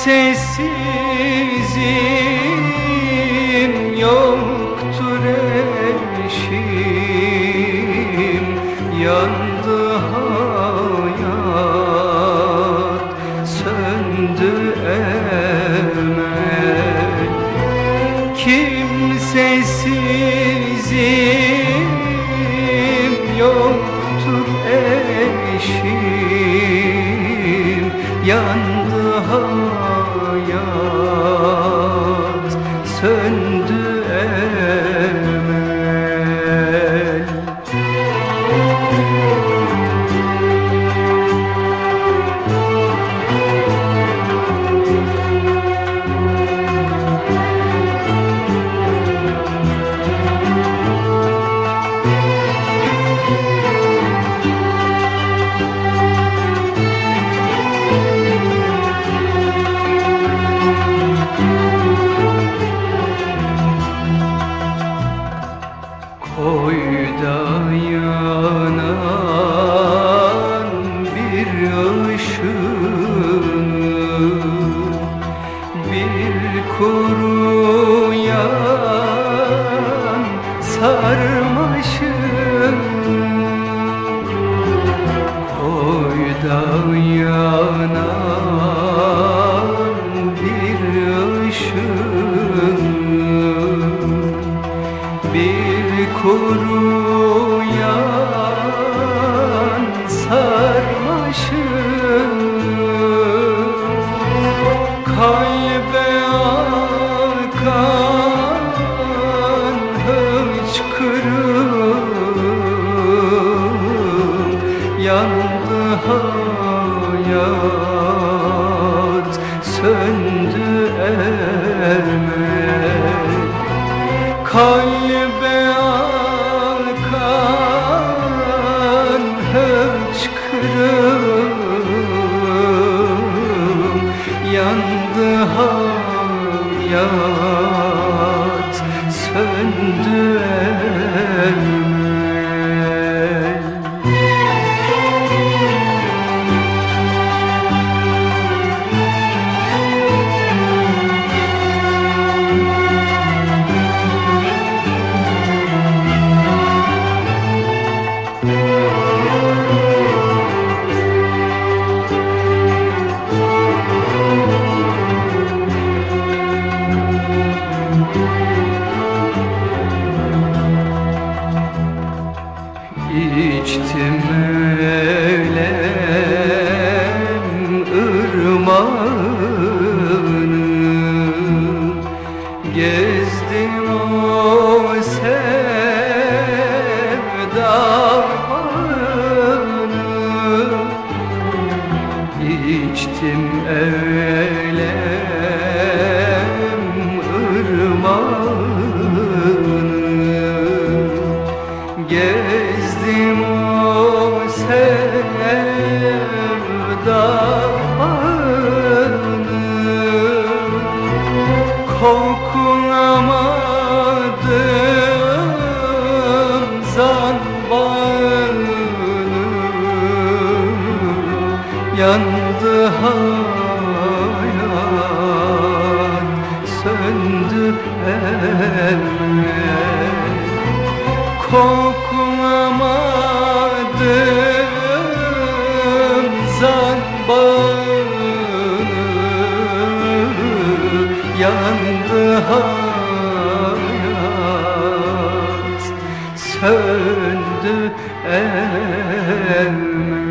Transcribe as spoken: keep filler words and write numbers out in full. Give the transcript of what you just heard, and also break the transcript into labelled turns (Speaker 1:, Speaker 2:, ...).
Speaker 1: Kimsesizim, yoktur eşim, yandı hayat, söndü emel. Kimsesizim, yoktur eşim, yandı hayat, söndü emel. Koyda yanan bir ışığı, bir kuruyan sarmaşık. Koyda yanan bir ışığı, bir kuruyan sarmaşık. Kalbe akan hıçkırık, yandı hayat, söndü emel. Kalbe akan hıçkırık, yandı hayat, söndü emel. İçtim elem ırmağını, gezdim o sevda bağını. İçtim elem ırmağını, gezdim o sevda bağını. Koklamadım zan bağını, yandı hayat, söndü emel. Koklamadım zan bağını, yandı hayat, söndü emel.